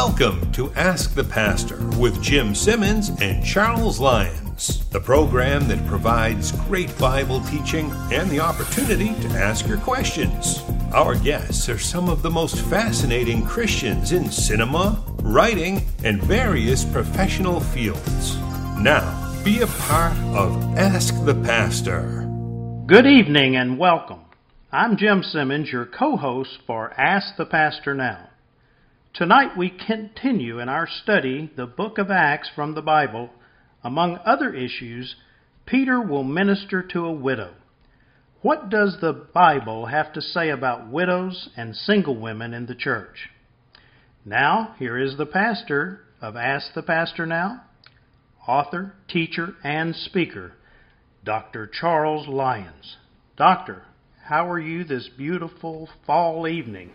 Welcome to Ask the Pastor with Jim Simmons and Charles Lyons, the program that provides great Bible teaching and the opportunity to ask your questions. Our guests are some of the most fascinating Christians in cinema, writing, and various professional fields. Now, be a part of Ask the Pastor. Good evening and welcome. I'm Jim Simmons, your co-host for Ask the Pastor Now. Tonight we continue in our study the book of Acts from the Bible. Among other issues, Peter will minister to a widow. What does the Bible have to say about widows and single women in the church? Now, here is the pastor of Ask the Pastor Now, author, teacher, and speaker, Dr. Charles Lyons. Doctor, how are you this beautiful fall evening?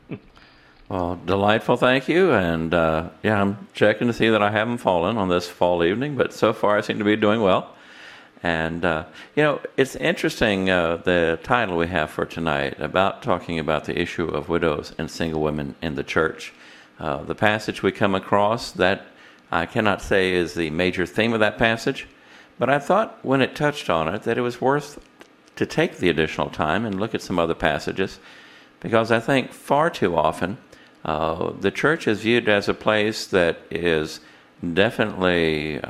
Well, delightful, thank you. And I'm checking to see that I haven't fallen on this fall evening, but so far I seem to be doing well. And, it's interesting, the title we have for tonight, about talking about the issue of widows and single women in the church. The passage we come across, that I cannot say is the major theme of that passage, but I thought when it touched on it that it was worth to take the additional time and look at some other passages, because I think far too often the church is viewed as a place that is definitely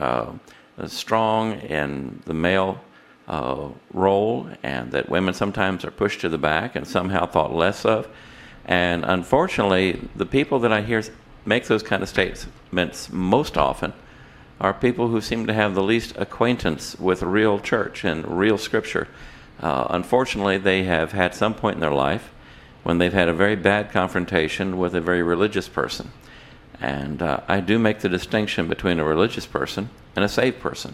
strong in the male role, and that women sometimes are pushed to the back and somehow thought less of. And unfortunately, the people that I hear make those kind of statements most often are people who seem to have the least acquaintance with real church and real scripture. Unfortunately, they have had some point in their life when they've had a very bad confrontation with a very religious person. And I do make the distinction between a religious person and a saved person.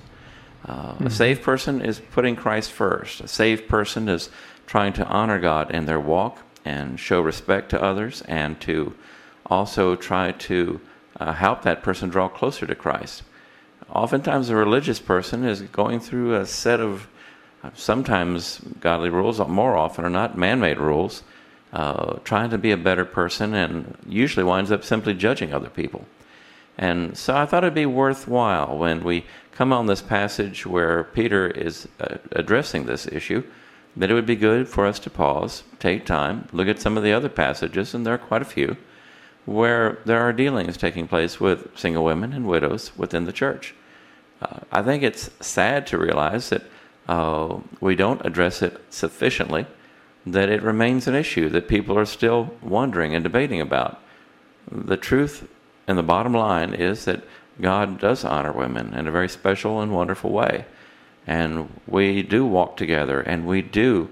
A saved person is putting Christ first. A saved person is trying to honor God in their walk and show respect to others, and to also try to help that person draw closer to Christ. Oftentimes a religious person is going through a set of sometimes godly rules, more often or not man-made rules, trying to be a better person, and usually winds up simply judging other people. And so I thought it'd be worthwhile when we come on this passage where Peter is addressing this issue, that it would be good for us to pause, take time, look at some of the other passages, and there are quite a few, where there are dealings taking place with single women and widows within the church. I think it's sad to realize that we don't address it sufficiently, that it remains an issue that people are still wondering and debating about. The truth and the bottom line is that God does honor women in a very special and wonderful way. And we do walk together, and we do,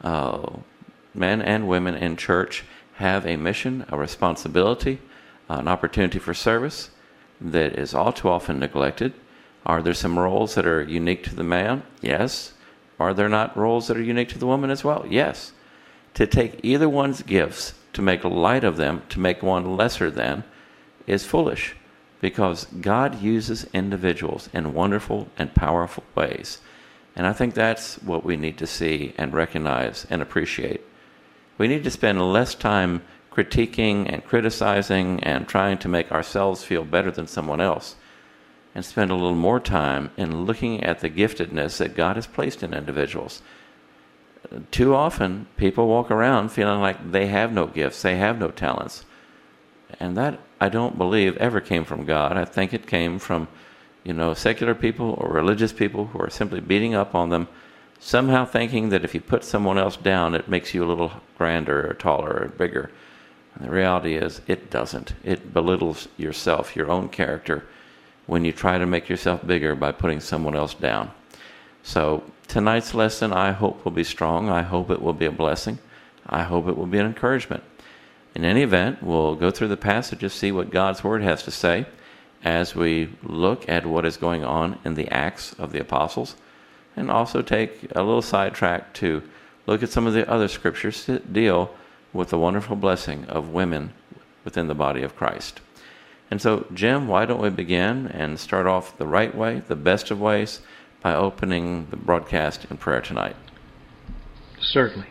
men and women in church, have a mission, a responsibility, an opportunity for service that is all too often neglected. Are there some roles that are unique to the man? Yes. Are there not roles that are unique to the woman as well? Yes. To take either one's gifts, to make light of them, to make one lesser than, is foolish, because God uses individuals in wonderful and powerful ways. And I think that's what we need to see and recognize and appreciate. We need to spend less time critiquing and criticizing and trying to make ourselves feel better than someone else, and spend a little more time in looking at the giftedness that God has placed in individuals. Too often, people walk around feeling like they have no gifts, they have no talents. And that, I don't believe, ever came from God. I think it came from, secular people or religious people who are simply beating up on them, somehow thinking that if you put someone else down, it makes you a little grander or taller or bigger. And the reality is, it doesn't. It belittles yourself, your own character, when you try to make yourself bigger by putting someone else down. So tonight's lesson, I hope, will be strong. I hope it will be a blessing. I hope it will be an encouragement. In any event, we'll go through the passages, see what God's Word has to say as we look at what is going on in the Acts of the Apostles, and also take a little sidetrack to look at some of the other scriptures that deal with the wonderful blessing of women within the body of Christ. And so, Jim, why don't we begin and start off the right way, the best of ways, by opening the broadcast in prayer tonight? Certainly.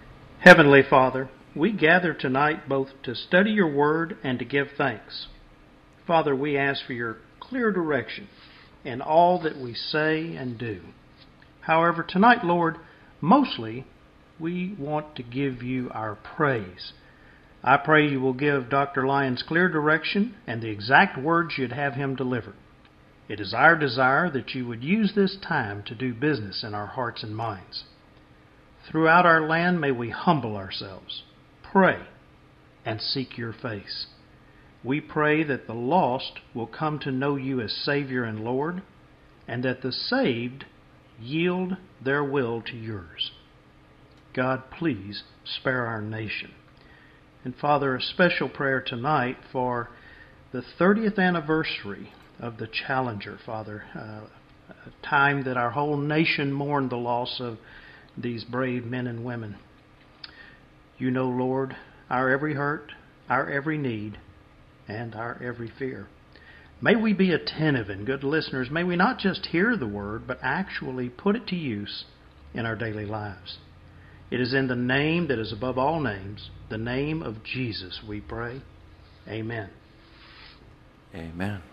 Heavenly Father, we gather tonight both to study your word and to give thanks. Father, we ask for your clear direction in all that we say and do. However, tonight, Lord, mostly we want to give you our praise. I pray you will give Dr. Lyons clear direction and the exact words you'd have him deliver. It is our desire that you would use this time to do business in our hearts and minds. Throughout our land, may we humble ourselves, pray, and seek your face. We pray that the lost will come to know you as Savior and Lord, and that the saved yield their will to yours. God, please spare our nation. And Father, a special prayer tonight for the 30th anniversary of the Challenger, Father, a time that our whole nation mourned the loss of these brave men and women. You know, Lord, our every hurt, our every need, and our every fear. May we be attentive and good listeners. May we not just hear the word, but actually put it to use in our daily lives. It is in the name that is above all names, the name of Jesus, we pray. Amen. Amen.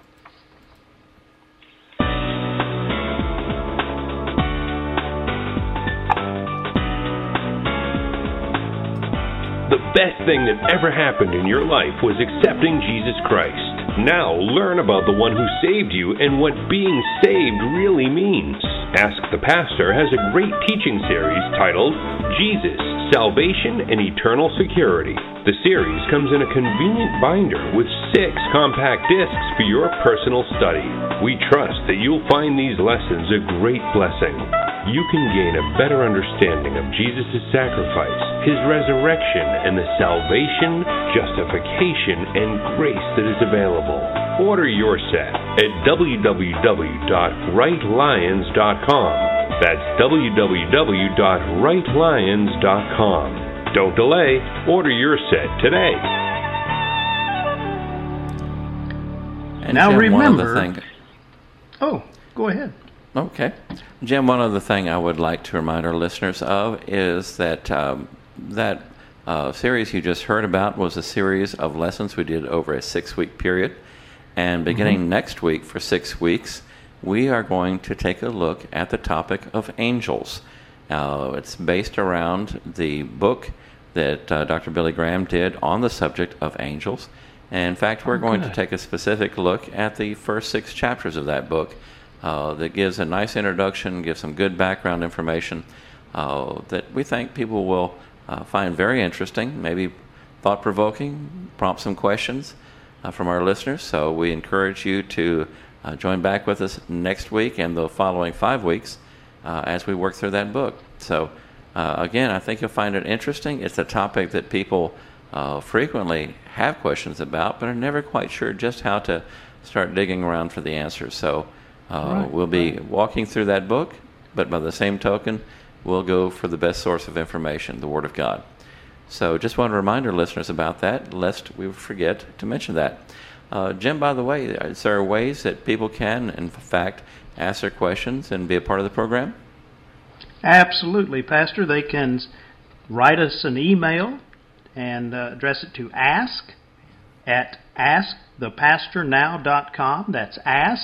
The best thing that ever happened in your life was accepting Jesus Christ. Now learn about the one who saved you and what being saved really means. Ask the Pastor has a great teaching series titled Jesus, Salvation and Eternal Security. The series comes in a convenient binder with 6 compact discs for your personal study. We trust that you'll find these lessons a great blessing. You can gain a better understanding of Jesus' sacrifice, His resurrection, and the salvation, justification, and grace that is available. Order your set at www.rightlions.com. That's www.rightlions.com. Don't delay. Order your set today. And now Jim, remember... Oh, go ahead. Okay. Jim, one other thing I would like to remind our listeners of is that that series you just heard about was a series of lessons we did over a 6-week period. And beginning next week for 6 weeks, we are going to take a look at the topic of angels. It's based around the book that Dr. Billy Graham did on the subject of angels. And in fact, we're going to take a specific look at the first 6 chapters of that book that gives a nice introduction, gives some good background information that we think people will find very interesting, maybe thought-provoking, prompt some questions from our listeners. So we encourage you to join back with us next week and the following 5 weeks as we work through that book. So again, I think you'll find it interesting. It's a topic that people frequently have questions about, but are never quite sure just how to start digging around for the answers. So we'll be walking through that book, but by the same token, we'll go for the best source of information, the Word of God. So just want to remind our listeners about that, lest we forget to mention that. Jim, by the way, is there ways that people can, in fact, ask their questions and be a part of the program? Absolutely, Pastor. They can write us an email and address it to ask@askthepastornow.com. That's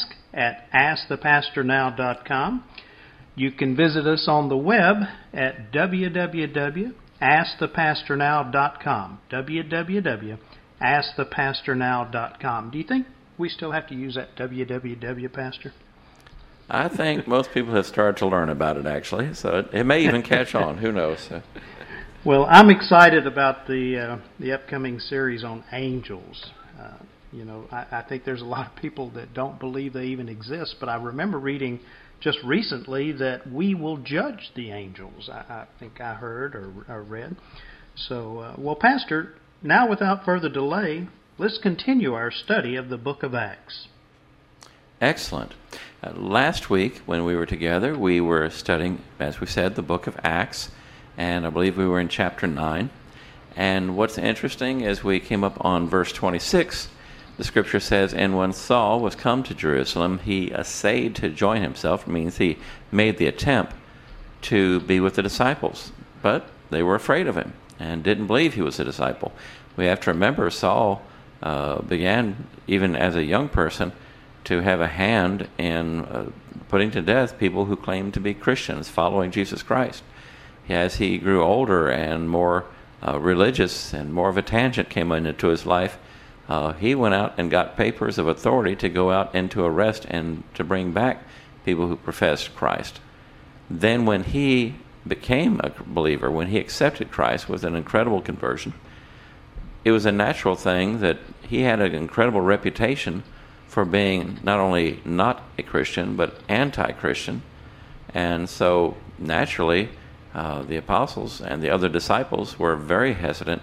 ask@askthepastornow.com. You can visit us on the web at www.askthepastornow.com. www.askthepastornow.com. Do you think we still have to use that www, Pastor? I think most people have started to learn about it, actually. So it may even catch on. Who knows? Well, I'm excited about the upcoming series on angels. I think there's a lot of people that don't believe they even exist, but I remember reading just recently that we will judge the angels. I think I heard or read. So, well, Pastor, now without further delay, let's continue our study of the book of Acts. Excellent. Last week, when we were together, we were studying, as we said, the book of Acts, and I believe we were in chapter 9. And what's interesting is we came up on verse 26. The scripture says, "And when Saul was come to Jerusalem, he essayed to join himself," means he made the attempt to be with the disciples. But they were afraid of him and didn't believe he was a disciple. We have to remember Saul began, even as a young person, to have a hand in putting to death people who claimed to be Christians, following Jesus Christ. As he grew older and more religious and more of a tangent came into his life, he went out and got papers of authority to go out and to arrest and to bring back people who professed Christ. Then when he became a believer, when he accepted Christ with an incredible conversion, it was a natural thing that he had an incredible reputation for being not only not a Christian, but anti-Christian. And so naturally, the apostles and the other disciples were very hesitant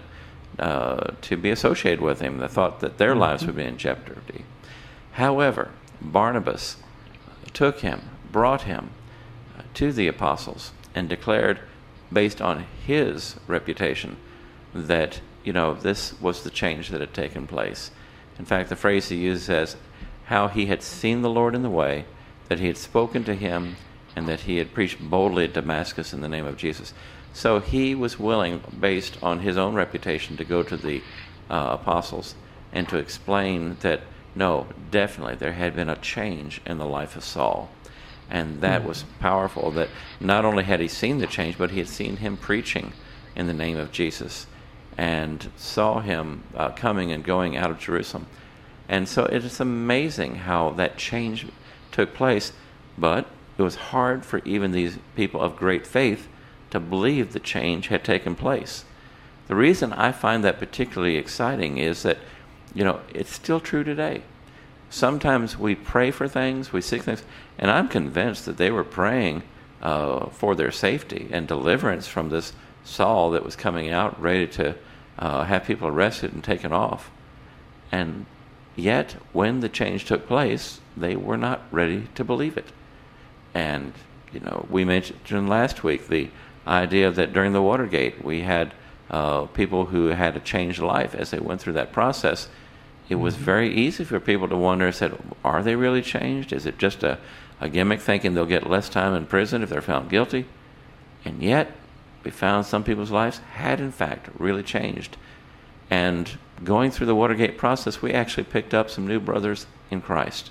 to be associated with him. They thought that their lives would be in jeopardy. However, Barnabas took him, brought him to the apostles, and declared, based on his reputation, that, this was the change that had taken place. In fact, the phrase he used as how he had seen the Lord in the way, that he had spoken to him, and that he had preached boldly at Damascus in the name of Jesus. So he was willing, based on his own reputation, to go to the apostles and to explain that, no, definitely there had been a change in the life of Saul. And that was powerful, that not only had he seen the change, but he had seen him preaching in the name of Jesus and saw him coming and going out of Jerusalem. And so it is amazing how that change took place, but it was hard for even these people of great faith to believe the change had taken place. The reason I find that particularly exciting is that, it's still true today. Sometimes we pray for things, we seek things, and I'm convinced that they were praying for their safety and deliverance from this Saul that was coming out ready to have people arrested and taken off. And yet, when the change took place, they were not ready to believe it. And, we mentioned last week the idea that during the Watergate, we had people who had a changed life as they went through that process. It was very easy for people to wonder, said, are they really changed? Is it just a gimmick thinking they'll get less time in prison if they're found guilty? And yet, we found some people's lives had, in fact, really changed. And going through the Watergate process, we actually picked up some new brothers in Christ.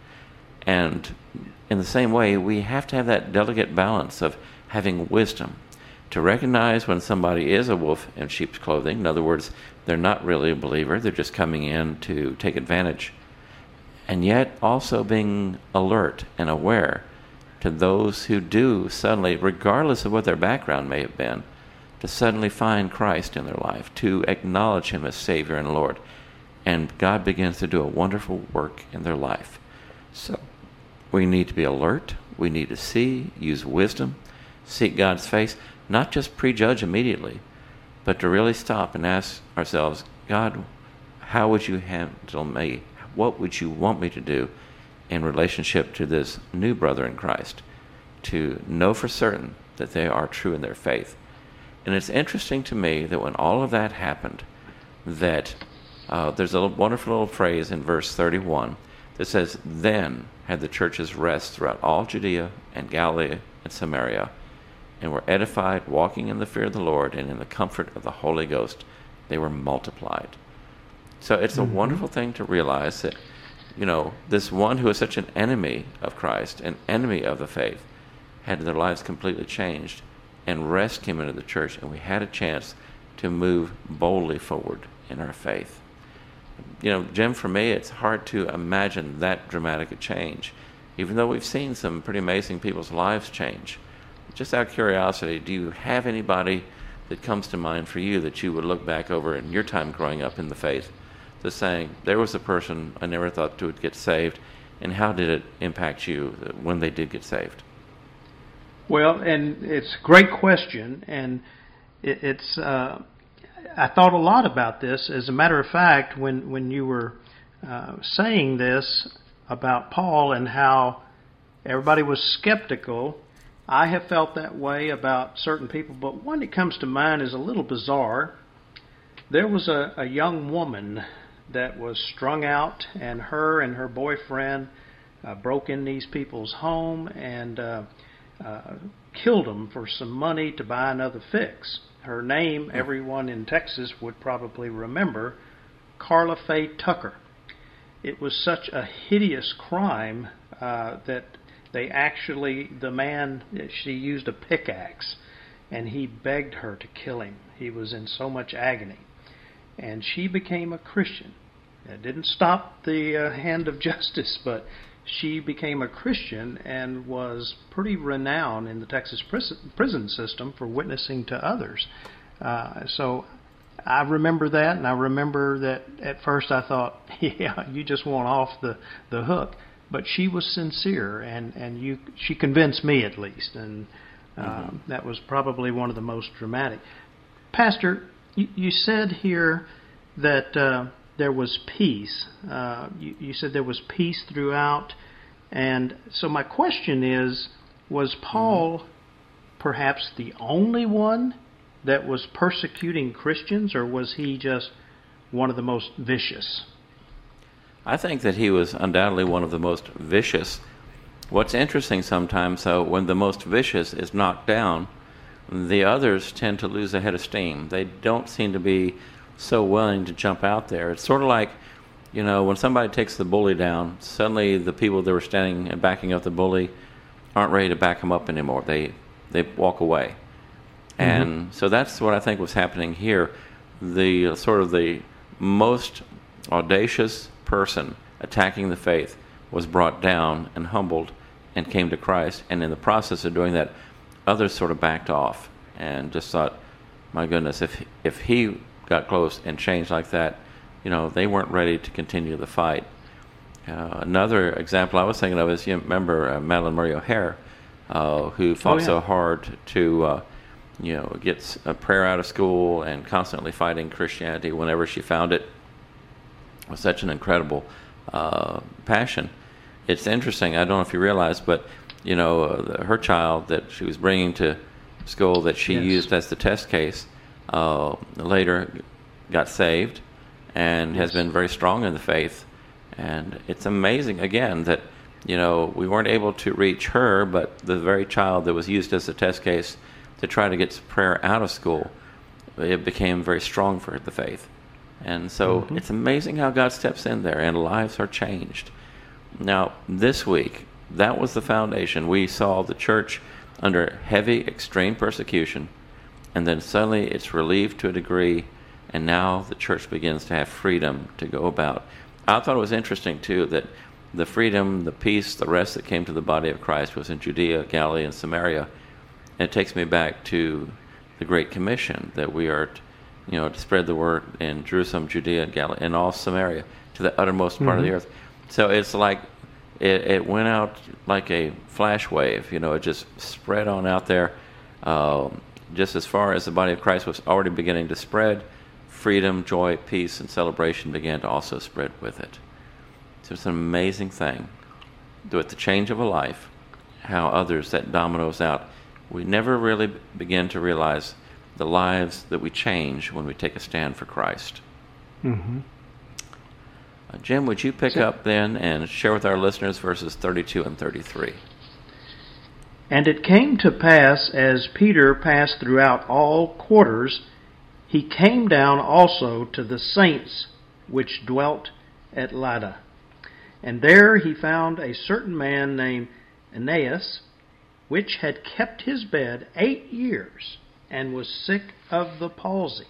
And in the same way, we have to have that delicate balance of having wisdom to recognize when somebody is a wolf in sheep's clothing. In other words, they're not really a believer. They're just coming in to take advantage. And yet also being alert and aware to those who do suddenly, regardless of what their background may have been, to suddenly find Christ in their life, to acknowledge him as Savior and Lord. And God begins to do a wonderful work in their life. So we need to be alert. We need to see, use wisdom, seek God's face, not just prejudge immediately, but to really stop and ask ourselves, God, how would you handle me? What would you want me to do in relationship to this new brother in Christ, to know for certain that they are true in their faith? And it's interesting to me that when all of that happened, that there's a wonderful little phrase in verse 31 that says, then had the churches rest throughout all Judea and Galilee and Samaria, and were edified, walking in the fear of the Lord and in the comfort of the Holy Ghost. They were multiplied. So it's a wonderful thing to realize that, this one who is such an enemy of Christ, an enemy of the faith, had their lives completely changed, and rest came into the church, and we had a chance to move boldly forward in our faith. Jim, for me, it's hard to imagine that dramatic a change, even though we've seen some pretty amazing people's lives change. Just out of curiosity, do you have anybody that comes to mind for you that you would look back over in your time growing up in the faith, just saying, there was a person I never thought would get saved, and how did it impact you when they did get saved? Well, and it's a great question, and it's I thought a lot about this. As a matter of fact, when you were saying this about Paul and how everybody was skeptical, I have felt that way about certain people, but one that comes to mind is a little bizarre. There was a young woman that was strung out, and her boyfriend broke in these people's home and killed them for some money to buy another fix. Her name, everyone in Texas would probably remember, Carla Faye Tucker. It was such a hideous crime that the man, she used a pickaxe, and he begged her to kill him. He was in so much agony. And she became a Christian. It didn't stop the hand of justice, but she became a Christian and was pretty renowned in the Texas prison system for witnessing to others. So I remember that, and I remember that at first I thought, yeah, you just want off the hook. But she was sincere, and she convinced me at least, and that was probably one of the most dramatic. Pastor, you said here that there was peace. You said there was peace throughout, and so my question is, was Paul perhaps the only one that was persecuting Christians, or was he just one of the most vicious? I think that he was undoubtedly one of the most vicious. What's interesting sometimes, though, when the most vicious is knocked down, the others tend to lose a head of steam. They don't seem to be so willing to jump out there. It's sort of like, when somebody takes the bully down, suddenly the people that were standing and backing up the bully aren't ready to back him up anymore. They walk away. And so that's what I think was happening here. The sort of the most audacious person attacking the faith was brought down and humbled and came to Christ. And in the process of doing that, others sort of backed off and just thought, my goodness, if he got close and changed like that, they weren't ready to continue the fight. Another example I was thinking of is, you remember Madalyn Murray O'Hair, who fought so hard to get a prayer out of school and constantly fighting Christianity whenever she found it. With such an incredible passion. It's interesting, I don't know if you realize, but her child that she was bringing to school that she used as the test case later got saved and has been very strong in the faith. And it's amazing, again, that we weren't able to reach her, but the very child that was used as the test case to try to get prayer out of school, it became very strong for the faith. And so it's amazing how God steps in there and lives are changed. Now, this week, that was the foundation. We saw the church under heavy, extreme persecution, and then suddenly it's relieved to a degree, and now the church begins to have freedom to go about. I thought it was interesting, too, that the freedom, the peace, the rest that came to the body of Christ was in Judea, Galilee, and Samaria. And it takes me back to the Great Commission, that we are to spread the word in Jerusalem, Judea, Galilee, and all Samaria, to the uttermost part of the earth. So it's like it went out like a flash wave. It just spread on out there. Just as far as the body of Christ was already beginning to spread, freedom, joy, peace, and celebration began to also spread with it. So it's an amazing thing. With the change of a life, how others, that dominoes out. We never really begin to realize the lives that we change when we take a stand for Christ. Jim, would you pick up then and share with our listeners verses 32 and 33? And it came to pass, as Peter passed throughout all quarters, he came down also to the saints which dwelt at Lydda. And there he found a certain man named Aeneas, which had kept his bed 8 years, and was sick of the palsy.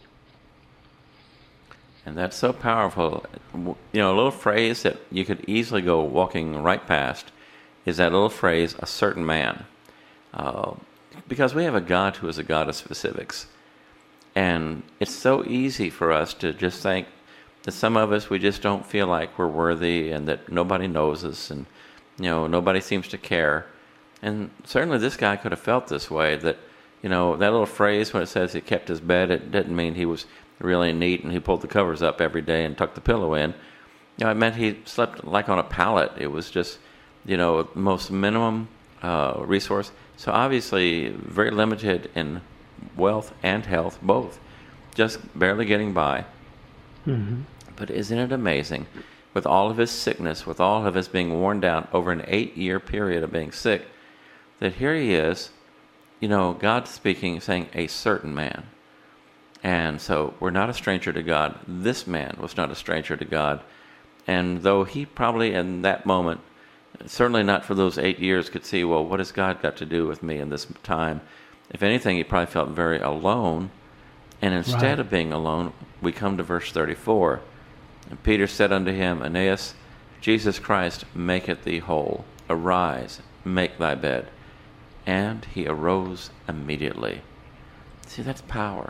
And that's so powerful. A little phrase that you could easily go walking right past is that little phrase, a certain man. Because we have a God who is a God of specifics. And it's so easy for us to just think that some of us, we just don't feel like we're worthy and that nobody knows us and, nobody seems to care. And certainly this guy could have felt this way, that that little phrase when it says he kept his bed, it didn't mean he was really neat and he pulled the covers up every day and tucked the pillow in. It meant he slept like on a pallet. It was just, most minimum resource. So obviously very limited in wealth and health, both. Just barely getting by. But isn't it amazing, with all of his sickness, with all of his being worn down over an 8-year period of being sick, that here he is, God speaking, saying, a certain man. And so we're not a stranger to God. This man was not a stranger to God. And though he probably in that moment, certainly not for those 8 years, could see, well, what has God got to do with me in this time? If anything, he probably felt very alone. And instead of being alone, we come to verse 34. And Peter said unto him, Aeneas, Jesus Christ maketh thee whole. Arise, make thy bed. And he arose immediately. See, that's power.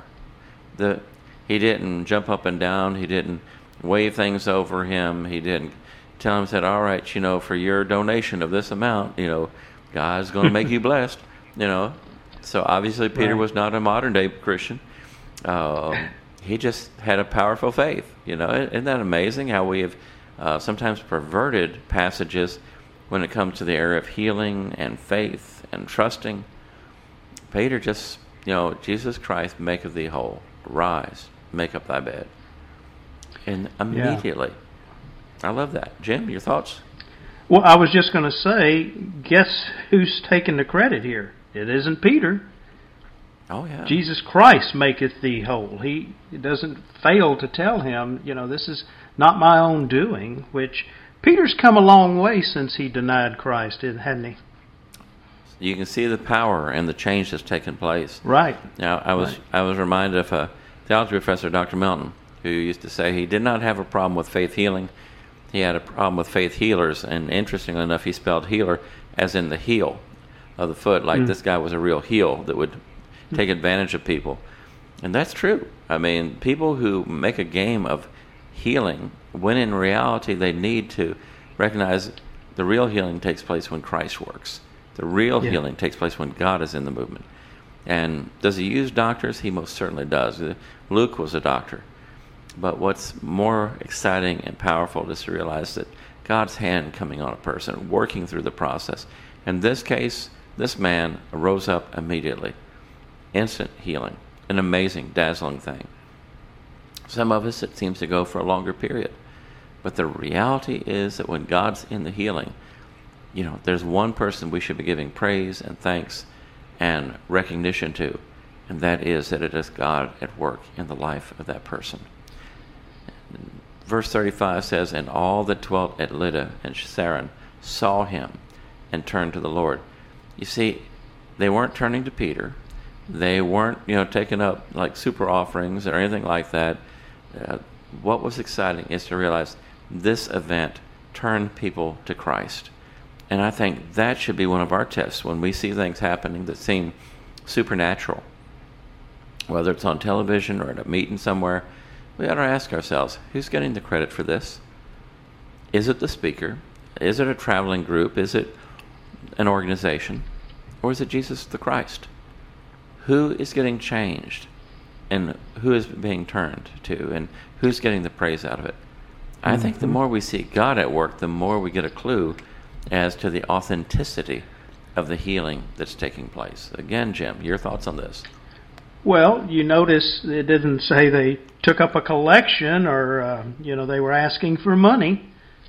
He didn't jump up and down. He didn't wave things over him. He didn't tell him, said, all right, for your donation of this amount, God's going to make you blessed, So obviously Peter was not a modern-day Christian. He just had a powerful faith, Isn't that amazing how we have sometimes perverted passages when it comes to the area of healing and faith and trusting? Peter just, Jesus Christ maketh thee whole. Rise, make up thy bed. And immediately. I love that. Jim, your thoughts? Well, I was just going to say, guess who's taking the credit here? It isn't Peter. Oh, yeah. Jesus Christ maketh thee whole. He doesn't fail to tell him, this is not my own doing, which Peter's come a long way since he denied Christ, hadn't he? You can see the power and the change that's taken place. Right. Now, I was reminded of a theology professor, Dr. Melton, who used to say he did not have a problem with faith healing. He had a problem with faith healers, and interestingly enough, he spelled healer as in the heel of the foot, like this guy was a real heel that would take advantage of people. And that's true. I mean, people who make a game of healing, when in reality they need to recognize the real healing takes place when Christ works. The real healing takes place when God is in the movement. And does he use doctors? He most certainly does. Luke was a doctor. But what's more exciting and powerful is to realize that God's hand coming on a person, working through the process. In this case, this man rose up immediately. Instant healing. An amazing, dazzling thing. Some of us, it seems to go for a longer period. But the reality is that when God's in the healing, there's one person we should be giving praise and thanks and recognition to, and that is that it is God at work in the life of that person. Verse 35 says, And all that dwelt at Lydda and Saron saw him and turned to the Lord. You see, they weren't turning to Peter. They weren't, taking up like super offerings or anything like that. What was exciting is to realize this event turned people to Christ. And I think that should be one of our tests when we see things happening that seem supernatural. Whether it's on television or at a meeting somewhere, we ought to ask ourselves, who's getting the credit for this? Is it the speaker? Is it a traveling group? Is it an organization? Or is it Jesus the Christ? Who is getting changed? And who is being turned to? And who's getting the praise out of it? I think the more we see God at work, the more we get a clue as to the authenticity of the healing that's taking place. Again, Jim, your thoughts on this? Well, you notice it didn't say they took up a collection or, they were asking for money.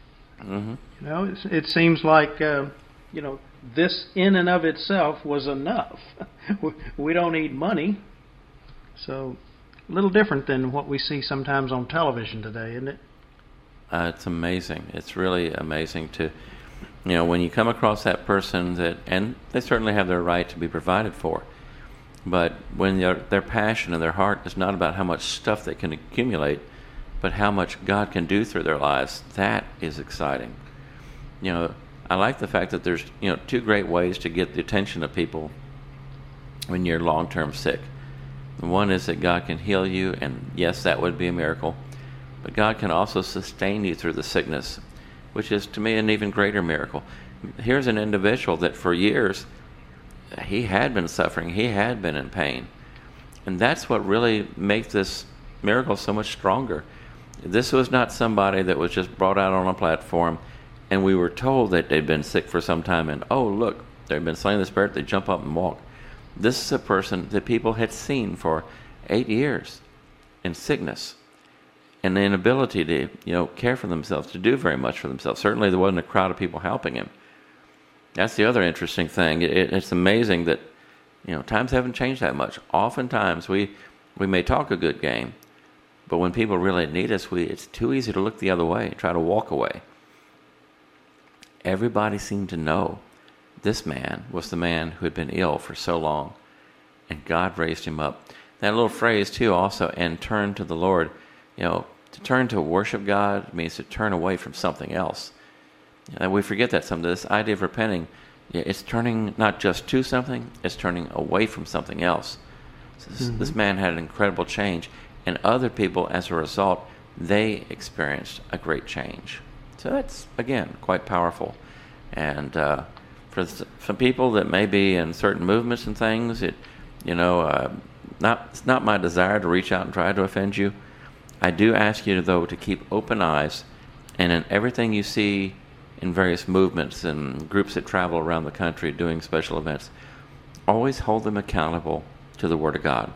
It seems like, this in and of itself was enough. We don't need money. So, a little different than what we see sometimes on television today, isn't it? It's amazing. It's really amazing to, when you come across that person and they certainly have their right to be provided for, but when their passion and their heart is not about how much stuff they can accumulate, but how much God can do through their lives, that is exciting. I like the fact that there's, two great ways to get the attention of people when you're long-term sick. One is that God can heal you, and yes, that would be a miracle. But God can also sustain you through the sickness, which is, to me, an even greater miracle. Here's an individual that for years, he had been suffering. He had been in pain. And that's what really makes this miracle so much stronger. This was not somebody that was just brought out on a platform, and we were told that they'd been sick for some time, and, oh, look, they've been slain in the Spirit, they jump up and walk. This is a person that people had seen for 8 years in sickness and the inability to, care for themselves, to do very much for themselves. Certainly there wasn't a crowd of people helping him. That's the other interesting thing. It's amazing that, times haven't changed that much. Oftentimes we we may talk a good game, but when people really need us, it's too easy to look the other way, try to walk away. Everybody seemed to know this man was the man who had been ill for so long, and God raised him up. That little phrase, too, also, and turn to the Lord, to turn to worship God means to turn away from something else. And we forget that sometimes. This idea of repenting, it's turning not just to something, it's turning away from something else. So this man had an incredible change, and other people, as a result, they experienced a great change. So that's, again, quite powerful. And for some people that may be in certain movements and things, it's not my desire to reach out and try to offend you. I do ask you, though, to keep open eyes, and in everything you see in various movements and groups that travel around the country doing special events, always hold them accountable to the Word of God.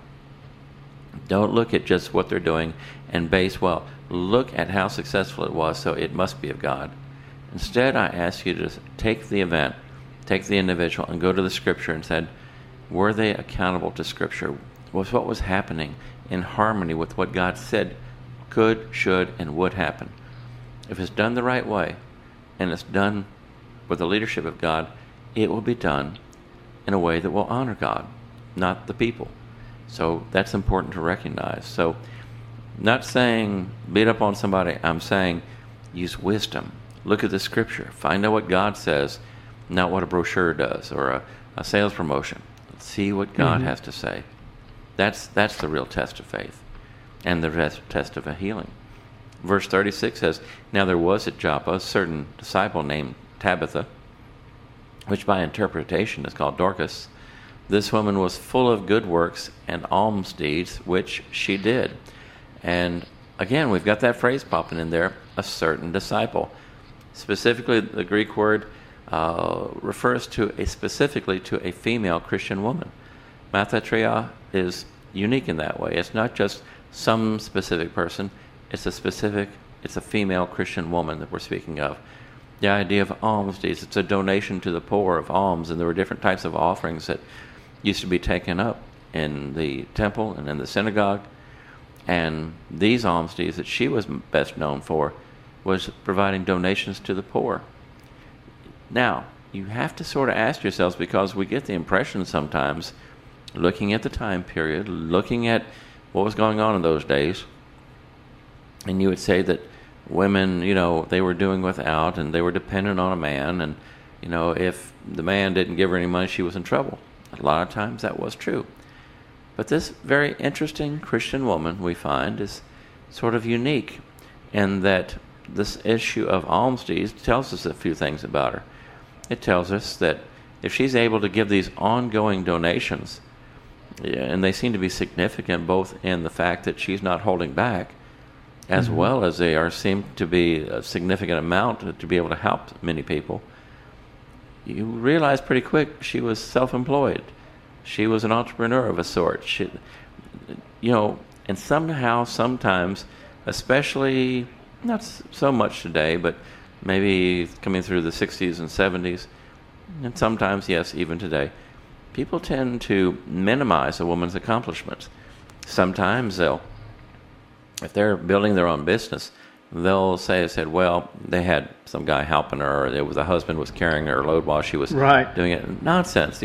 Don't look at just what they're doing and look at how successful it was, so it must be of God. Instead, I ask you to take the event, take the individual, and go to the Scripture and said, were they accountable to Scripture? Was what was happening in harmony with what God said could, should, and would happen? If it's done the right way, and it's done with the leadership of God, it will be done in a way that will honor God, not the people. So that's important to recognize. So not saying beat up on somebody, I'm saying use wisdom. Look at the Scripture. Find out what God says, not what a brochure does or a sales promotion. See what God has to say. That's the real test of faith and the test of a healing. Verse 36 says, now there was at Joppa a certain disciple named Tabitha, which by interpretation is called Dorcas. This woman was full of good works and alms deeds, which she did. And again, we've got that phrase popping in there, a disciple. Specifically, the Greek word refers specifically to a female Christian woman. Mathatria is unique in that way. It's not just some specific person. It's a female Christian woman that we're speaking of. The idea of alms deeds, it's a donation to the poor of alms, and there were different types of offerings that used to be taken up in the temple and in the synagogue. And these alms deeds that she was best known for was providing donations to the poor. Now, you have to sort of ask yourselves, because we get the impression sometimes, looking at the time period, looking at what was going on in those days, and you would say that women, they were doing without, and they were dependent on a man, and, if the man didn't give her any money, she was in trouble. A lot of times that was true. But this very interesting Christian woman, we find, is sort of unique in that this issue of alms deeds tells us a few things about her. It tells us that if she's able to give these ongoing donations, and they seem to be significant both in the fact that she's not holding back, as well as they seem to be a significant amount to be able to help many people, you realize pretty quick she was self-employed. She was an entrepreneur of a sort. And somehow, sometimes, especially not so much today, but maybe coming through the 60s and 70s, and sometimes, yes, even today, people tend to minimize a woman's accomplishments. Sometimes if they're building their own business, they'll say, they had some guy helping her, or it was a husband was carrying her load while she was doing it. Nonsense.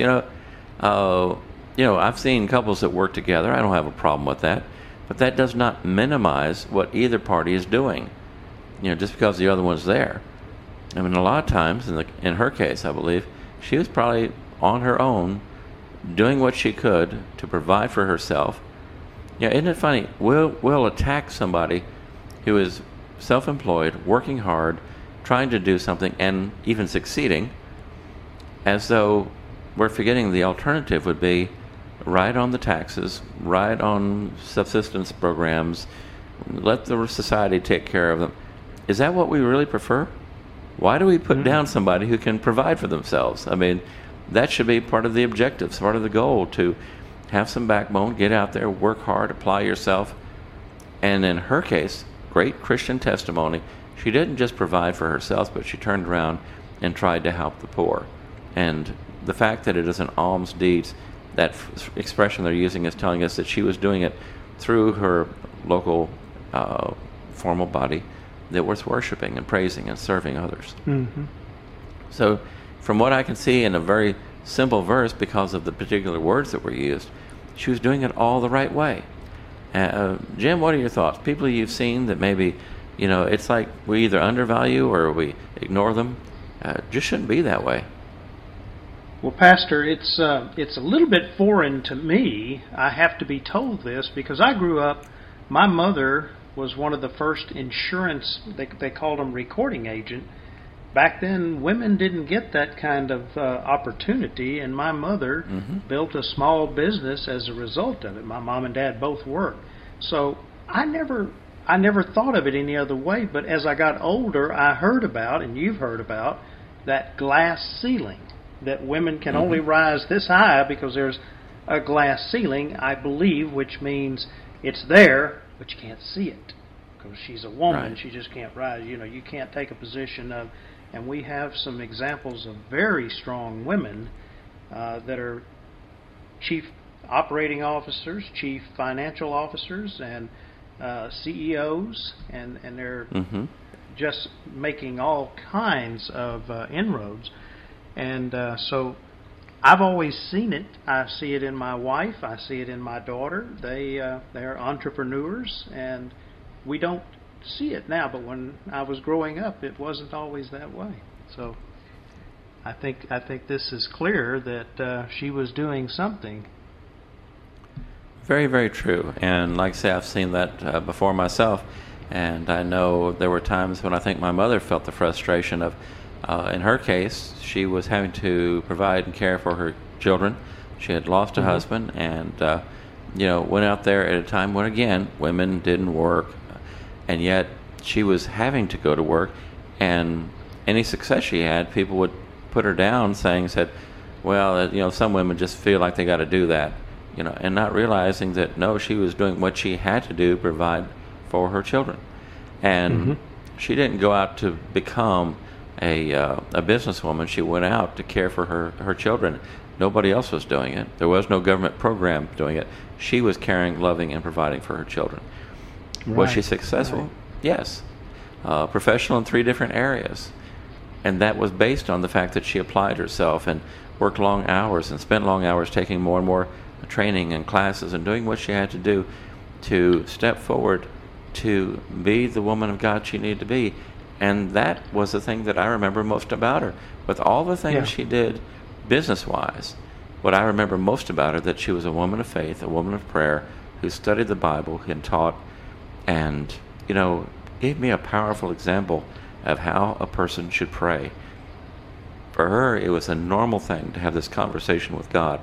I've seen couples that work together. I don't have a problem with that. But that does not minimize what either party is doing, just because the other one's there. I mean, a lot of times, in her case, I believe, she was probably on her own, doing what she could to provide for herself. Isn't it funny? We'll attack somebody who is self-employed, working hard, trying to do something, and even succeeding, as though we're forgetting the alternative would be right on the taxes, right on subsistence programs, let the society take care of them. Is that what we really prefer? Why do we put down somebody who can provide for themselves? I mean, that should be part of the objectives, part of the goal, to have some backbone, get out there, work hard, apply yourself. And in her case, great Christian testimony, she didn't just provide for herself, but she turned around and tried to help the poor. And the fact that it is an alms deeds, that expression they're using is telling us that she was doing it through her local formal body that was worshiping and praising and serving others. Mm-hmm. So from what I can see in a very simple verse, because of the particular words that were used, she was doing it all the right way. Jim, what are your thoughts? People you've seen that maybe, it's like we either undervalue or we ignore them. Just shouldn't be that way. Well, Pastor, it's a little bit foreign to me. I have to be told this because I grew up, my mother was one of the first insurance, they called them recording agent. Back then, women didn't get that kind of opportunity, and my mother built a small business as a result of it. My mom and dad both worked. So I never thought of it any other way, but as I got older, I heard about, and you've heard about, that glass ceiling, that women can only rise this high because there's a glass ceiling, I believe, which means it's there, but you can't see it. Because she's a woman, right. She just can't rise. You can't take a position of... And we have some examples of very strong women that are chief operating officers, chief financial officers, and CEOs, and they're just making all kinds of inroads. And so I've always seen it. I see it in my wife. I see it in my daughter. They're entrepreneurs, and we don't see it now, but when I was growing up, it wasn't always that way. So I think this is clear that she was doing something. Very, very true. And like I say, I've seen that before myself, and I know there were times when I think my mother felt the frustration of, in her case, she was having to provide and care for her children. She had lost a husband, and went out there at a time when, again, women didn't work. And yet she was having to go to work, and any success she had, people would put her down, said, well, some women just feel like they got to do that, and not realizing that, no, she was doing what she had to do, provide for her children. And she didn't go out to become a businesswoman. She went out to care for her children. Nobody else was doing it. There was no government program doing it. She was caring, loving, and providing for her children. Right. Was she successful? Right. Yes. Professional in 3 different areas. And that was based on the fact that she applied herself and worked long hours and spent long hours taking more and more training and classes and doing what she had to do to step forward to be the woman of God she needed to be. And that was the thing that I remember most about her. With all the things she did business-wise, what I remember most about her, that she was a woman of faith, a woman of prayer, who studied the Bible and taught, and, gave me a powerful example of how a person should pray. For her, it was a normal thing to have this conversation with God.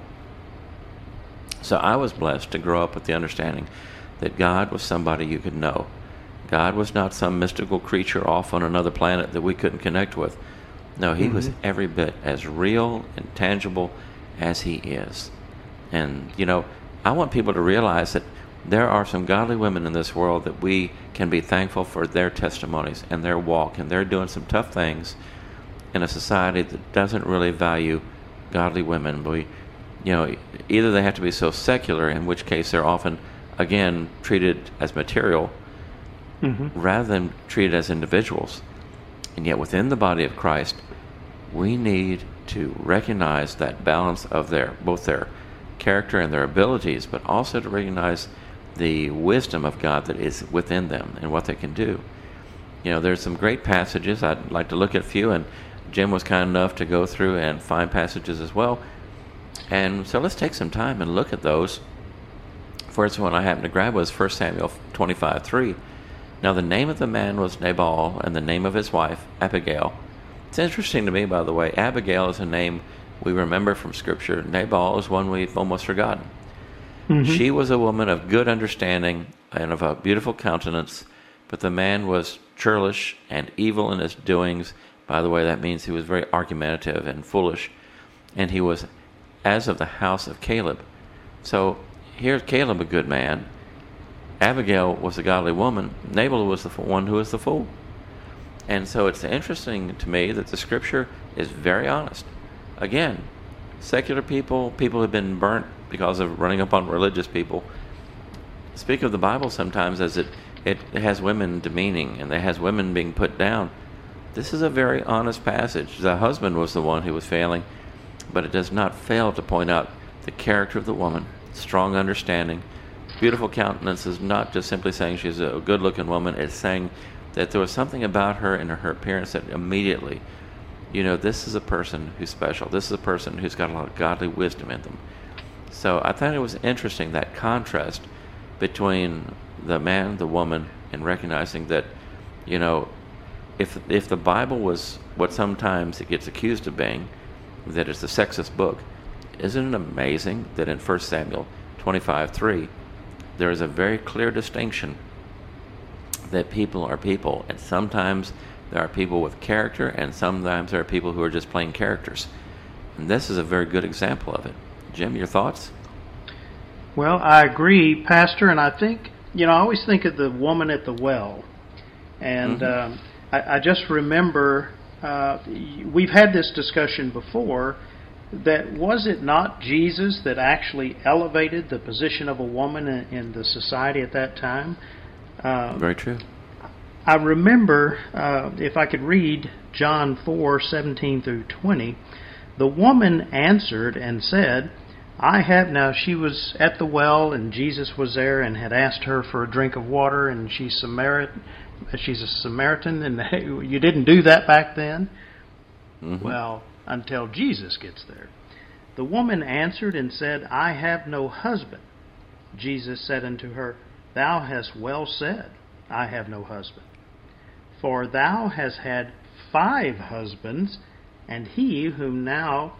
So I was blessed to grow up with the understanding that God was somebody you could know. God was not some mystical creature off on another planet that we couldn't connect with. No, He was every bit as real and tangible as He is. And, I want people to realize that there are some godly women in this world that we can be thankful for their testimonies and their walk, and they're doing some tough things in a society that doesn't really value godly women. Either they have to be so secular, in which case they're often, again, treated as material rather than treated as individuals. And yet within the body of Christ, we need to recognize that balance of both their character and their abilities, but also to recognize the wisdom of God that is within them and what they can do. There's some great passages. I'd like to look at a few, and Jim was kind enough to go through and find passages as well. And so let's take some time and look at those. First one I happened to grab was 1 Samuel 25:3. Now the name of the man was Nabal, and the name of his wife Abigail. It's interesting to me, by the way, Abigail is a name we remember from Scripture. Nabal is one we've almost forgotten. She was a woman of good understanding and of a beautiful countenance, but the man was churlish and evil in his doings. By the way, that means he was very argumentative and foolish, and he was as of the house of Caleb. So here's Caleb, a good man. Abigail was a godly woman. Nabal was the one who was the fool. And so it's interesting to me that the Scripture is very honest. Again, secular people who have been burnt because of running up on religious people, speak of the Bible sometimes as it has women demeaning and it has women being put down. This is a very honest passage. The husband was the one who was failing, but it does not fail to point out the character of the woman, strong understanding, beautiful countenance is not just simply saying she's a good-looking woman. It's saying that there was something about her and her appearance that immediately, this is a person who's special. This is a person who's got a lot of godly wisdom in them. So I thought it was interesting, that contrast between the man, the woman, and recognizing that, if the Bible was what sometimes it gets accused of being, that it's a sexist book, isn't it amazing that in 1 Samuel 25:3, there is a very clear distinction that people are people, and sometimes there are people with character, and sometimes there are people who are just plain characters. And this is a very good example of it. Jim, your thoughts? Well, I agree, Pastor, and I think, I always think of the woman at the well. And I just remember, we've had this discussion before, that was it not Jesus that actually elevated the position of a woman in the society at that time? Very true. I remember, if I could read John 4:17 through 20, the woman answered and said, now she was at the well and Jesus was there and had asked her for a drink of water, and she's a Samaritan, and you didn't do that back then? Mm-hmm. Well, until Jesus gets there. The woman answered and said, I have no husband. Jesus said unto her, Thou hast well said, I have no husband. For thou hast had 5 husbands, and he whom thou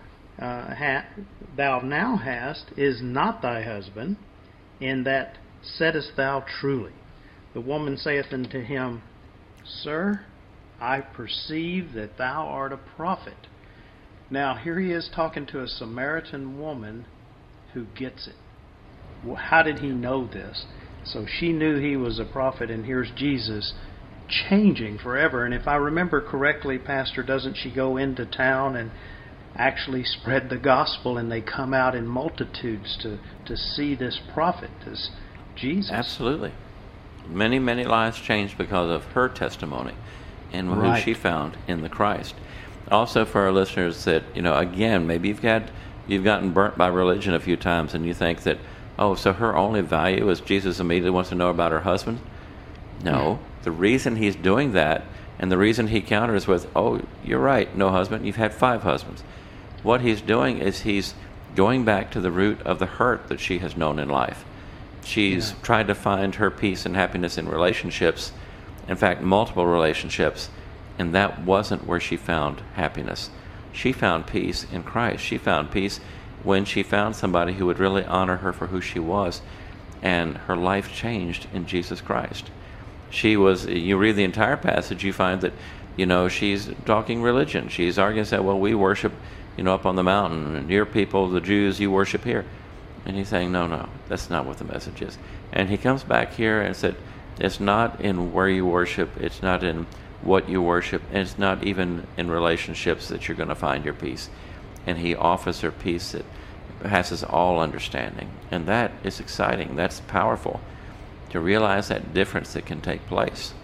now hast is not thy husband. In that saidst thou truly. The woman saith unto him, Sir, I perceive that thou art a prophet. Now, here he is talking to a Samaritan woman who gets it. Well, how did he know this? So she knew he was a prophet, and here's Jesus changing forever. And if I remember correctly, Pastor, doesn't she go into town and actually spread the gospel, and they come out in multitudes to see this prophet, this Jesus? Absolutely. Many, many lives changed because of her testimony and who she found in the Christ. Also, for our listeners that, again, maybe you've gotten burnt by religion a few times and you think that, so her only value is Jesus immediately wants to know about her husband? No. The reason he's doing that, and the reason he counters with, you're right, no husband, you've had 5 husbands. What he's doing is he's going back to the root of the hurt that she has known in life. She's tried to find her peace and happiness in relationships, in fact, multiple relationships, and that wasn't where she found happiness. She found peace in Christ. She found peace when she found somebody who would really honor her for who she was, and her life changed in Jesus Christ. You read the entire passage, you find that, she's talking religion. She's arguing that, we worship, up on the mountain, and your people, the Jews, you worship here. And he's saying, no, that's not what the message is. And he comes back here and said, it's not in where you worship, it's not in what you worship, and it's not even in relationships that you're going to find your peace. And he offers her peace that passes all understanding. And that is exciting. That's powerful, to realize that difference that can take place.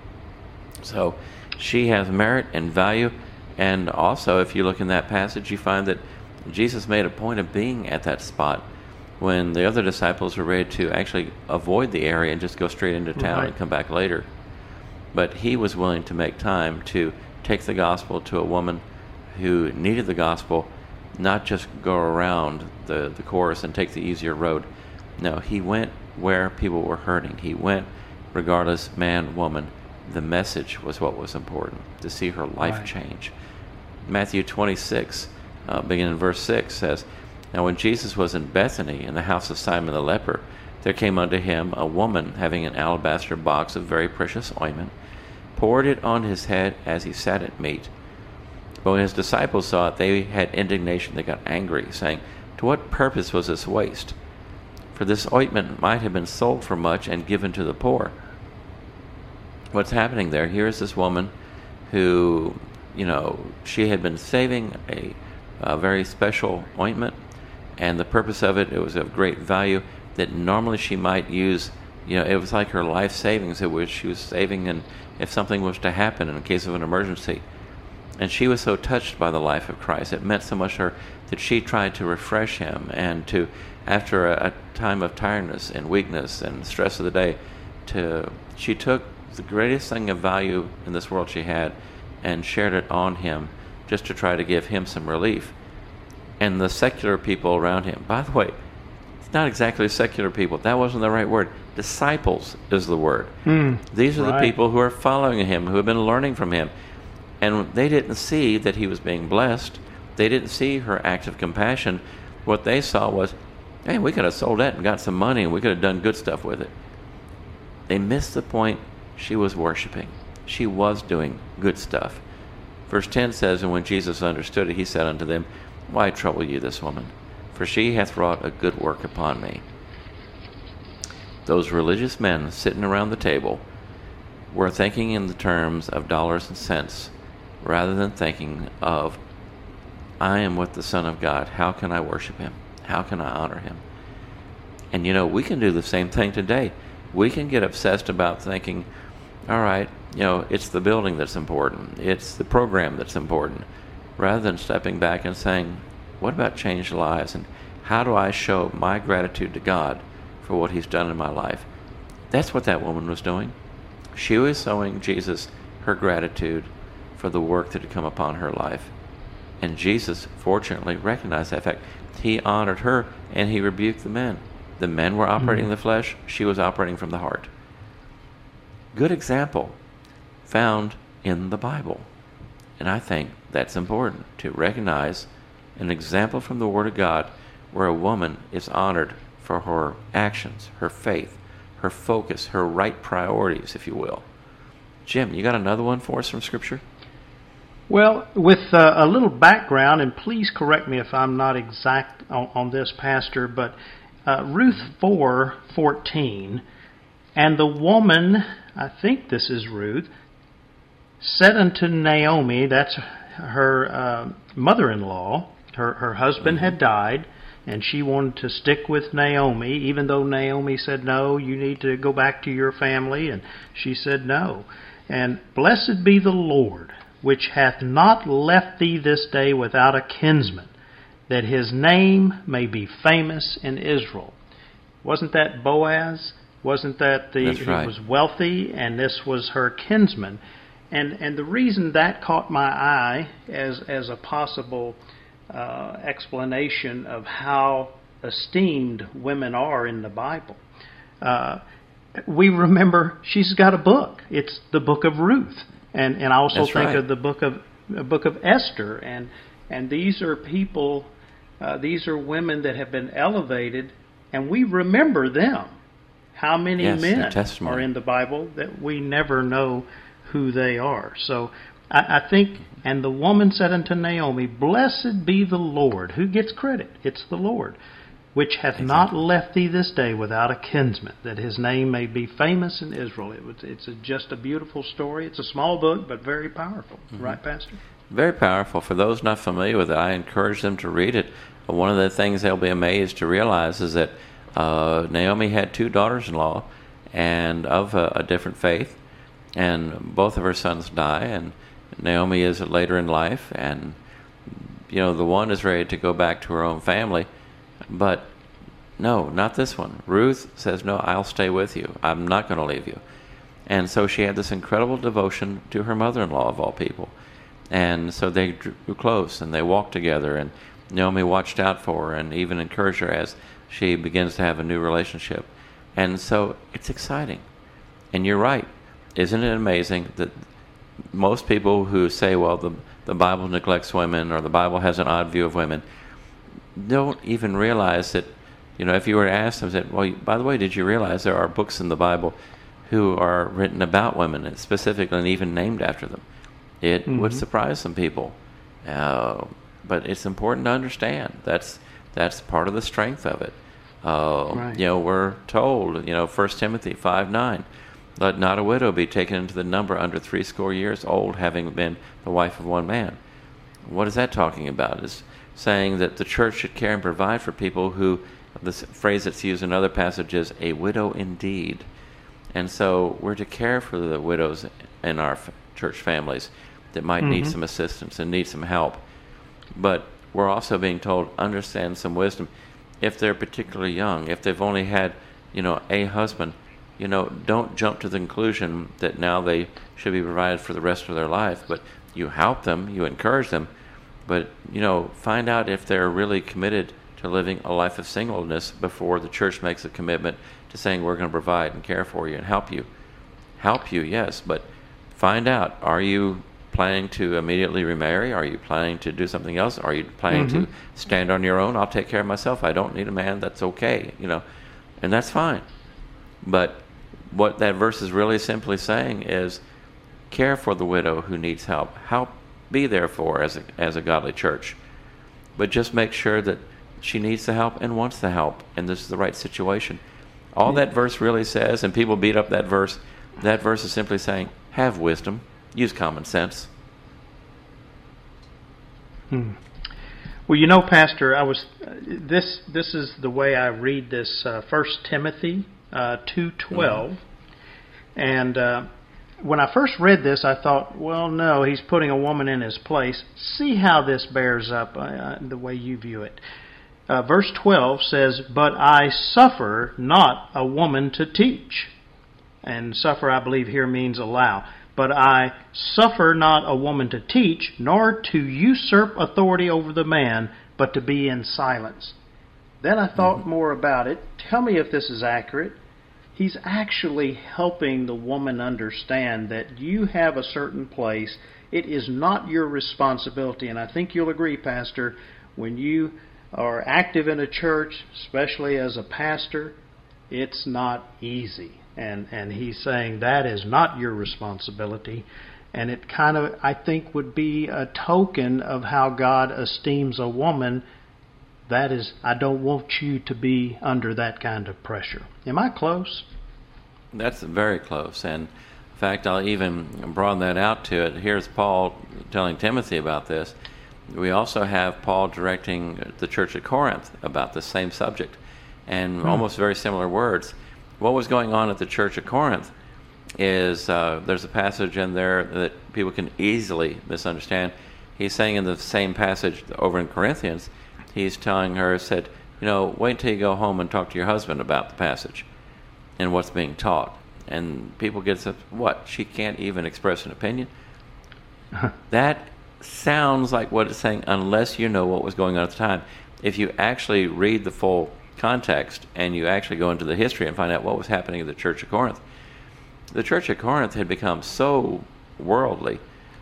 So she has merit and value. And also, if you look in that passage, you find that Jesus made a point of being at that spot when the other disciples were ready to actually avoid the area and just go straight into town and come back later. But he was willing to make time to take the gospel to a woman who needed the gospel, not just go around the course and take the easier road. No, he went where people were hurting. He went regardless, man, woman. The message was what was important, to see her life change. Matthew 26, beginning in verse 6, says, Now when Jesus was in Bethany, in the house of Simon the leper, there came unto him a woman having an alabaster box of very precious ointment, poured it on his head as he sat at meat. But when his disciples saw it, they had indignation. They got angry, saying, To what purpose was this waste? For this ointment might have been sold for much and given to the poor. What's happening there? Here is this woman who, she had been saving a very special ointment, and the purpose of it was of great value. that normally she might use. It was like her life savings. She was saving, and if something was to happen in case of an emergency. And she was so touched by the life of Christ. It meant so much to her that she tried to refresh him, and to, after a time of tiredness and weakness and stress of the day, she took the greatest thing of value in this world she had and shared it on him, just to try to give him some relief. And the secular people around him, by the way, it's not exactly secular people. That wasn't the right word. Disciples is the word. These are the people who are following him, who have been learning from him. And they didn't see that he was being blessed. They didn't see her act of compassion. What they saw was, hey, we could have sold that and got some money, and we could have done good stuff with it. They missed the point. She was worshiping. She was doing good stuff. Verse 10 says, and when Jesus understood it, he said unto them, why trouble you this woman? For she hath wrought a good work upon me. Those religious men sitting around the table were thinking in the terms of dollars and cents, rather than thinking of, I am with the Son of God. How can I worship him? How can I honor him? And we can do the same thing today. We can get obsessed about thinking, all right, it's the building that's important. It's the program that's important. Rather than stepping back and saying, what about changed lives? And how do I show my gratitude to God for what he's done in my life? That's what that woman was doing. She was showing Jesus her gratitude for the work that had come upon her life. And Jesus, fortunately, recognized that fact. He honored her, and he rebuked the men. The men were operating in the flesh. She was operating from the heart. Good example found in the Bible. And I think that's important, to recognize an example from the Word of God where a woman is honored for her actions, her faith, her focus, her right priorities, if you will. Jim, you got another one for us from Scripture? Well, with a little background, and please correct me if I'm not exact on this, Pastor, but Ruth 4:14, and the woman, I think this is Ruth, said unto Naomi, that's her mother-in-law, her husband had died, and she wanted to stick with Naomi, even though Naomi said, no, you need to go back to your family, and she said no. And blessed be the Lord, which hath not left thee this day without a kinsman, that his name may be famous in Israel. Wasn't that Boaz? Wasn't that That's right. He was wealthy, and this was her kinsman? And the reason that caught my eye as a possible explanation of how esteemed women are in the Bible, we remember she's got a book. It's the book of Ruth, and I also That's think right. of the book of Esther, and these are people, these are women that have been elevated, and we remember them. How many Yes, their men testimony. are in the Bible that we never know who they are? So I think, and the woman said unto Naomi, blessed be the Lord. Who gets credit? It's the Lord, which hath not left thee this day without a kinsman, that his name may be famous in Israel. It's just a beautiful story. It's a small book, but very powerful. Right, Pastor? Very powerful. For those not familiar with it, I encourage them to read it. One of the things they'll be amazed to realize is that Naomi had two daughters-in-law, and of a different faith, and both of her sons die, and Naomi is later in life, and the one is ready to go back to her own family, but no, not this one. Ruth says, no, I'll stay with you. I'm not going to leave you. And so she had this incredible devotion to her mother-in-law, of all people. And so they drew close, and they walked together, and Naomi watched out for her and even encouraged her as she begins to have a new relationship. And so it's exciting. And you're right. Isn't it amazing that most people who say, well, the Bible neglects women, or the Bible has an odd view of women, don't even realize that, if you were to ask them, said, well, by the way, did you realize there are books in the Bible who are written about women, specifically, and even named after them? It would surprise some people. But it's important to understand. That's part of the strength of it. Right. We're told, 1 Timothy 5:9, let not a widow be taken into the number under 80 years old, having been the wife of one man. What is that talking about? It's saying that the church should care and provide for people who this phrase that's used in other passages, a widow indeed. And so we're to care for the widows in our church families that might need some assistance and need some help. But we're also being told, understand some wisdom. If they're particularly young, if they've only had, a husband, don't jump to the conclusion that now they should be provided for the rest of their life. But you help them, you encourage them, but, find out if they're really committed to living a life of singleness before the church makes a commitment to saying we're going to provide and care for you and help you. Help you, yes, but find out, are you planning to immediately remarry? Are you planning to do something else? Are you planning to stand on your own? I'll take care of myself. I don't need a man. That's okay, and that's fine. But what that verse is really simply saying is care for the widow who needs help. Be there for her as a godly church. But just make sure that she needs the help and wants the help, and this is the right situation. All that verse really says, and people beat up that verse is simply saying, have wisdom, use common sense. Well, Pastor, this is the way I read this 1 Timothy 2:12, and when I first read this, I thought, well, no, he's putting a woman in his place. See how this bears up the way you view it. Verse 12 says, but I suffer not a woman to teach. And suffer, I believe, here means allow. But I suffer not a woman to teach, nor to usurp authority over the man, but to be in silence. Then I thought more about it. Tell me if this is accurate. He's actually helping the woman understand that you have a certain place. It is not your responsibility. And I think you'll agree, Pastor, when you are active in a church, especially as a pastor, it's not easy. And he's saying that is not your responsibility. And it kind of, I think, would be a token of how God esteems a woman. That is, I don't want you to be under that kind of pressure. Am I close? That's very close. And in fact, I'll even broaden that out to it. Here's Paul telling Timothy about this. We also have Paul directing the church at Corinth about the same subject, and almost very similar words. What was going on at the church at Corinth is there's a passage in there that people can easily misunderstand. He's saying in the same passage over in Corinthians, he's telling her, said, wait until you go home and talk to your husband about the passage and what's being taught. And people get said, what? She can't even express an opinion? That sounds like what it's saying, unless you know what was going on at the time. If you actually read the full context and you actually go into the history and find out what was happening at the church of Corinth, the church of Corinth had become so worldly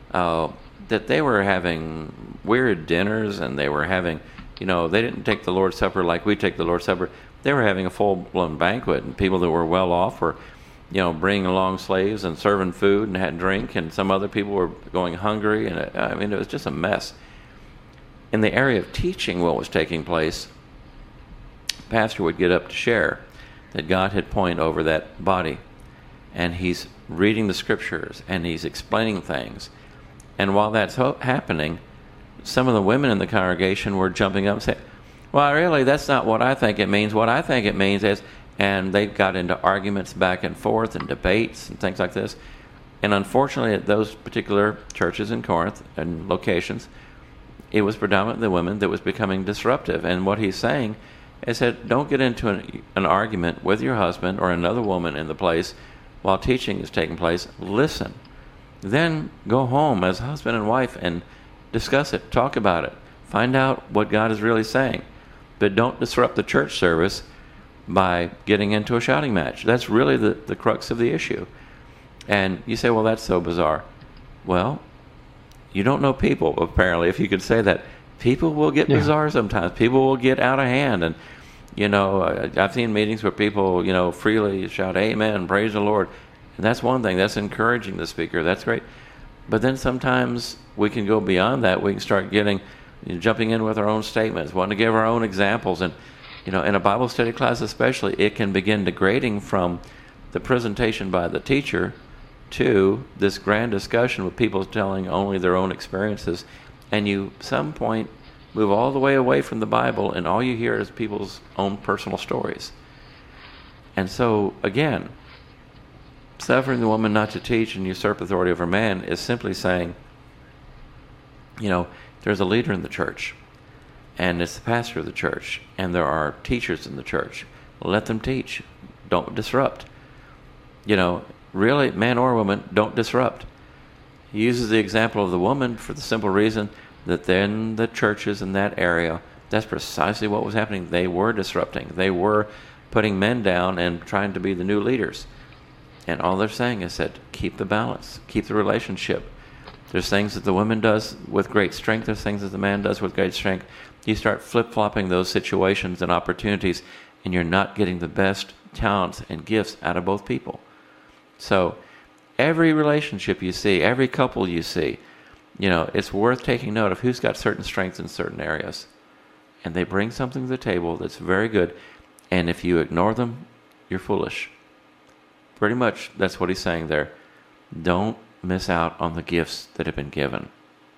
that they were having weird dinners, and they were having, they didn't take the Lord's Supper like we take the Lord's Supper. They were having a full-blown banquet, and people that were well off were bringing along slaves and serving food and had drink, and some other people were going hungry, and it was just a mess. In the area of teaching what was taking place, pastor would get up to share that God had pointed over that body, and he's reading the scriptures and he's explaining things. And while that's happening, some of the women in the congregation were jumping up and saying, well, really, that's not what I think it means. What I think it means is, and they got into arguments back and forth and debates and things like this. And unfortunately, at those particular churches in Corinth and locations, it was predominantly the women that was becoming disruptive. And what he's saying is that don't get into an argument with your husband or another woman in the place while teaching is taking place. Listen. Then go home as husband and wife and discuss it, talk about it, find out what God is really saying. But don't disrupt the church service by getting into a shouting match. That's really the crux of the issue. And you say, well, that's so bizarre. Well, you don't know people, apparently, if you could say that. People will get bizarre sometimes. People will get out of hand. And, I've seen meetings where people, freely shout, amen, praise the Lord. And that's one thing. That's encouraging the speaker. That's great. But then sometimes we can go beyond that. We can start jumping in with our own statements, wanting to give our own examples. And, in a Bible study class especially, it can begin degrading from the presentation by the teacher to this grand discussion with people telling only their own experiences. And some point, move all the way away from the Bible, and all you hear is people's own personal stories. And so, again, suffering the woman not to teach and usurp authority over man is simply saying, there's a leader in the church, and it's the pastor of the church, and there are teachers in the church. Let them teach. Don't disrupt. Really, man or woman, don't disrupt. He uses the example of the woman for the simple reason that then the churches in that area, that's precisely what was happening. They were disrupting. They were putting men down and trying to be the new leaders. And all they're saying is that keep the balance, keep the relationship. There's things that the woman does with great strength. There's things that the man does with great strength. You start flip-flopping those situations and opportunities, and you're not getting the best talents and gifts out of both people. So every relationship you see, every couple you see, it's worth taking note of who's got certain strengths in certain areas. And they bring something to the table that's very good. And if you ignore them, you're foolish. Pretty much that's what he's saying there. Don't miss out on the gifts that have been given.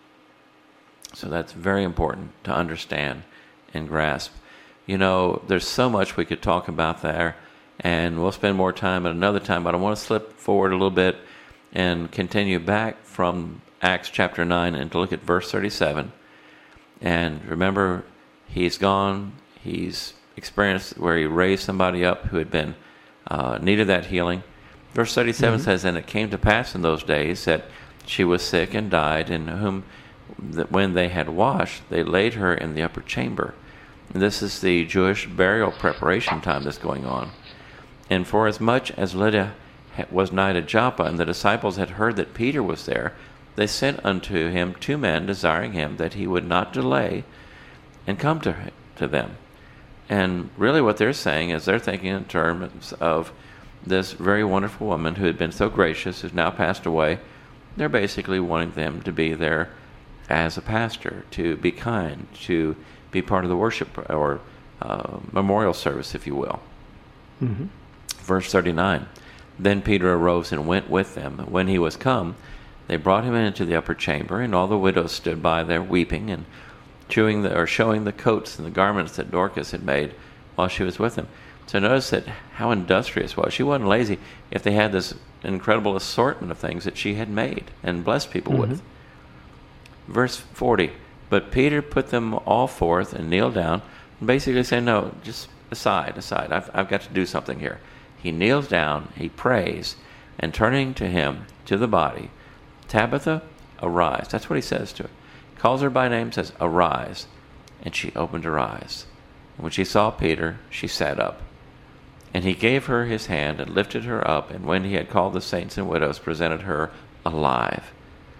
So that's very important to understand and grasp. There's so much we could talk about there, and we'll spend more time at another time, but I want to slip forward a little bit and continue back from Acts chapter 9 and to look at verse 37. And remember, he's gone, he's experienced where he raised somebody up who had been needed that healing. Verse 37 says, "And it came to pass in those days that she was sick and died, and whom when they had washed, they laid her in the upper chamber." And this is the Jewish burial preparation time that's going on. "And forasmuch as Lydda was nigh to Joppa, and the disciples had heard that Peter was there, they sent unto him 2 men, desiring him that he would not delay and come to them." And really what they're saying is they're thinking in terms of this very wonderful woman who had been so gracious, who's now passed away. They're basically wanting them to be there as a pastor, to be kind, to be part of the worship or memorial service, if you will. Mm-hmm. Verse 39, "Then Peter arose and went with them. When he was come, they brought him into the upper chamber, and all the widows stood by there weeping and showing the coats and the garments that Dorcas had made while she was with them." So notice that how industrious was. She wasn't lazy if they had this incredible assortment of things that she had made and blessed people with. Verse 40, "But Peter put them all forth and kneeled down," and basically saying, "No, just aside. I've got to do something here." He kneels down, he prays, and turning to him, to the body, "Tabitha, arise." That's what he says to her. Calls her by name, says, "Arise." And she opened her eyes. And when she saw Peter, she sat up. And he gave her his hand and lifted her up, and when he had called the saints and widows, presented her alive.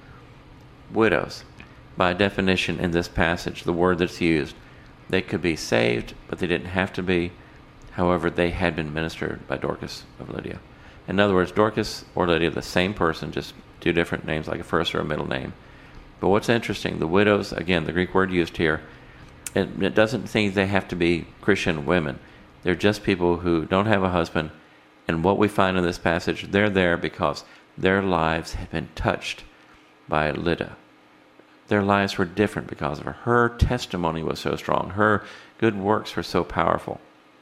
Widows, by definition in this passage, the word that's used, they could be saved, but they didn't have to be. However, they had been ministered by Dorcas of Lydia. In other words, Dorcas or Lydia, the same person, just 2 different names, like a first or a middle name. But what's interesting, the widows, again, the Greek word used here, it doesn't think they have to be Christian women. They're just people who don't have a husband. And what we find in this passage, they're there because their lives have been touched by Lydda. Their lives were different because of her. Her testimony was so strong. Her good works were so powerful.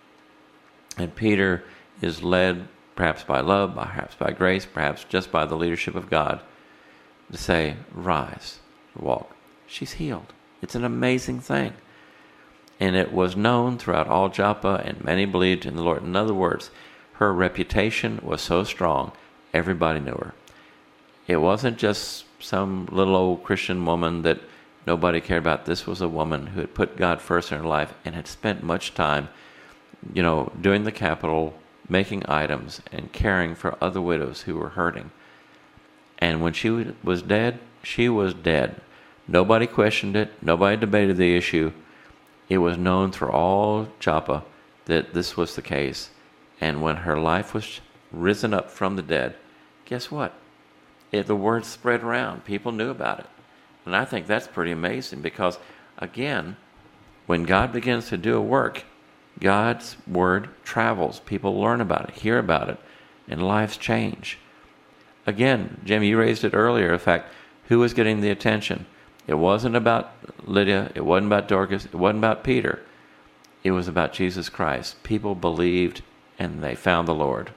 And Peter is led, perhaps by love, perhaps by grace, perhaps just by the leadership of God, to say, "Rise, walk." She's healed. It's an amazing thing. And it was known throughout all Joppa, and many believed in the Lord. In other words, her reputation was so strong, everybody knew her. It wasn't just some little old Christian woman that nobody cared about. This was a woman who had put God first in her life and had spent much time, doing the capital, making items, and caring for other widows who were hurting. And when she was dead, she was dead. Nobody questioned it. Nobody debated the issue. It was known through all Joppa that this was the case. And when her life was risen up from the dead, guess what? The word spread around. People knew about it. And I think that's pretty amazing because, again, when God begins to do a work, God's word travels. People learn about it, hear about it, and lives change. Again, Jim, you raised it earlier, in fact, who was getting the attention? It wasn't about Lydia. It wasn't about Dorcas. It wasn't about Peter. It was about Jesus Christ. People believed and they found the Lord.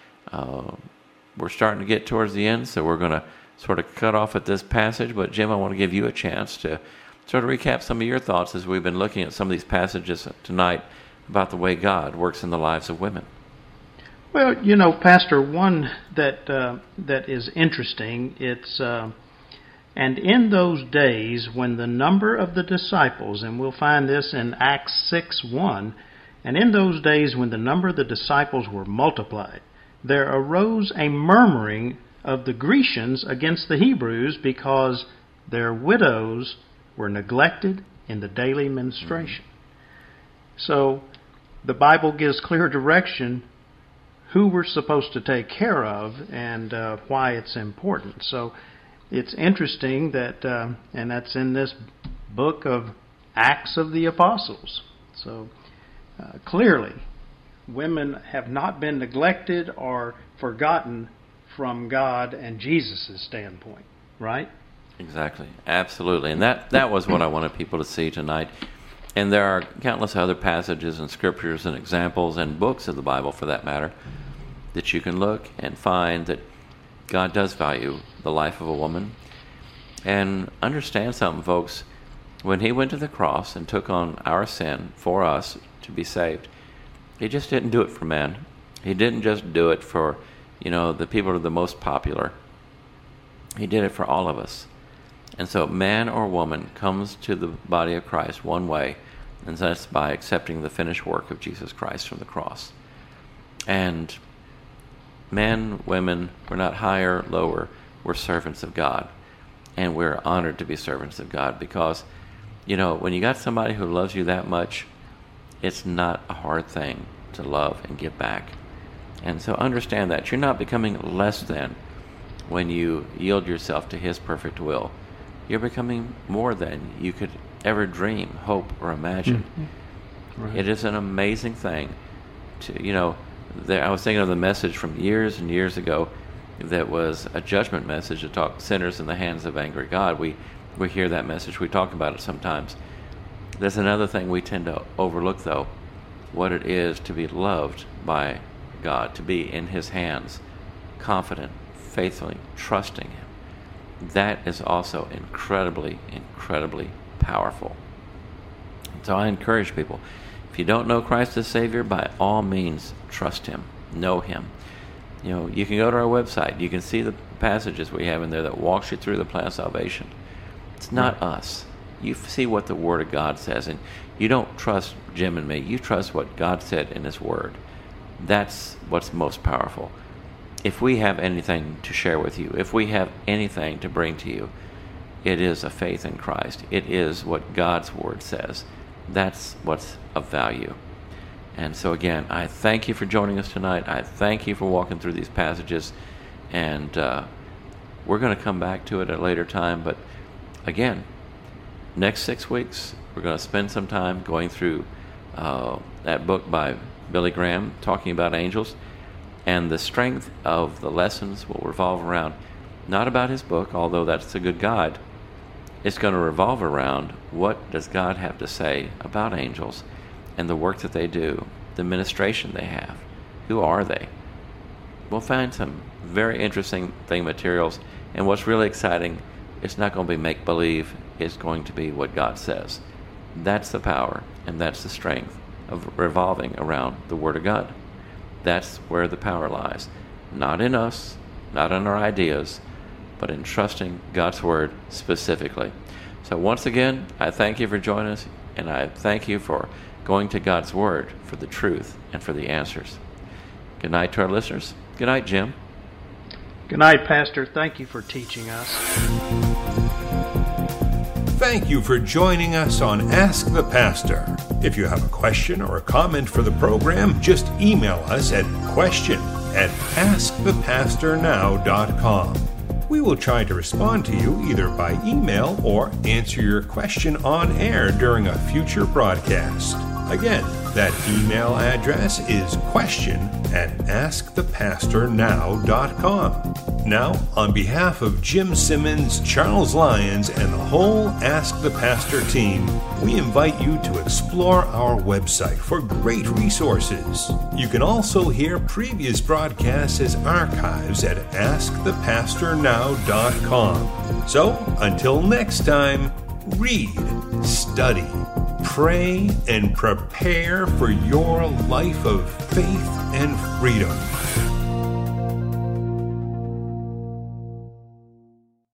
We're starting to get towards the end, so we're going to sort of cut off at this passage. But Jim, I want to give you a chance to sort of recap some of your thoughts as we've been looking at some of these passages tonight about the way God works in the lives of women. Well, Pastor, one that is interesting, it's and in those days when the number of the disciples, and we'll find this in Acts 6:1, and in those days when the number of the disciples were multiplied, there arose a murmuring of the Grecians against the Hebrews because their widows were neglected in the daily ministration. So the Bible gives clear direction who we're supposed to take care of and why it's important. So it's interesting that, and that's in this book of Acts of the Apostles. So clearly, women have not been neglected or forgotten from God and Jesus' standpoint, right? Exactly. Absolutely. And that was what I wanted people to see tonight. And there are countless other passages and scriptures and examples and books of the Bible, for that matter, that you can look and find that God does value the life of a woman. And understand something, folks. When he went to the cross and took on our sin for us to be saved, he just didn't do it for men. He didn't just do it for, the people who are the most popular. He did it for all of us. And so man or woman comes to the body of Christ one way, and that's by accepting the finished work of Jesus Christ from the cross. And men, women, we're not higher, lower. We're servants of God. And we're honored to be servants of God because, when you got somebody who loves you that much, it's not a hard thing to love and give back. And so understand that. You're not becoming less than when you yield yourself to his perfect will. You're becoming more than you could ever dream, hope, or imagine. Mm-hmm. Right. It is an amazing thing to, I was thinking of the message from years and years ago that was a judgment message to talk sinners in the hands of angry God. We hear that message. We talk about it sometimes. There's another thing we tend to overlook, though, what it is to be loved by God, to be in his hands, confident, faithfully, trusting him. That is also incredibly, incredibly powerful. So I encourage people, if you don't know Christ as Savior, by all means, trust him, know him. You can go to our website. You can see the passages we have in there that walks you through the plan of salvation. It's not us. You see what the Word of God says, and you don't trust Jim and me. You trust what God said in his Word. That's what's most powerful. If we have anything to share with you, if we have anything to bring to you, it is a faith in Christ. It is what God's Word says. That's what's of value. And so again, I thank you for joining us tonight. I thank you for walking through these passages. And we're going to come back to it at a later time. But again, next 6 weeks, we're going to spend some time going through that book by Billy Graham, talking about angels. And the strength of the lessons will revolve around, not about his book, although that's a good guide. It's going to revolve around what does God have to say about angels and the work that they do, the ministration they have. Who are they? We'll find some very interesting materials. And what's really exciting, it's not going to be make-believe. It's going to be what God says. That's the power and that's the strength of revolving around the Word of God. That's where the power lies. Not in us, not in our ideas, but in trusting God's Word specifically. So once again, I thank you for joining us, and I thank you for going to God's Word for the truth and for the answers. Good night to our listeners. Good night, Jim. Good night, Pastor. Thank you for teaching us. Thank you for joining us on Ask the Pastor. If you have a question or a comment for the program, just email us at question@askthepastornow.com. We will try to respond to you either by email or answer your question on air during a future broadcast. Again, that email address is question@ at AskThePastorNow.com. Now, on behalf of Jim Simmons, Charles Lyons, and the whole Ask the Pastor team, we invite you to explore our website for great resources. You can also hear previous broadcasts as archives at AskThePastorNow.com. So, until next time, read, study, pray, and prepare for your life of faith and freedom.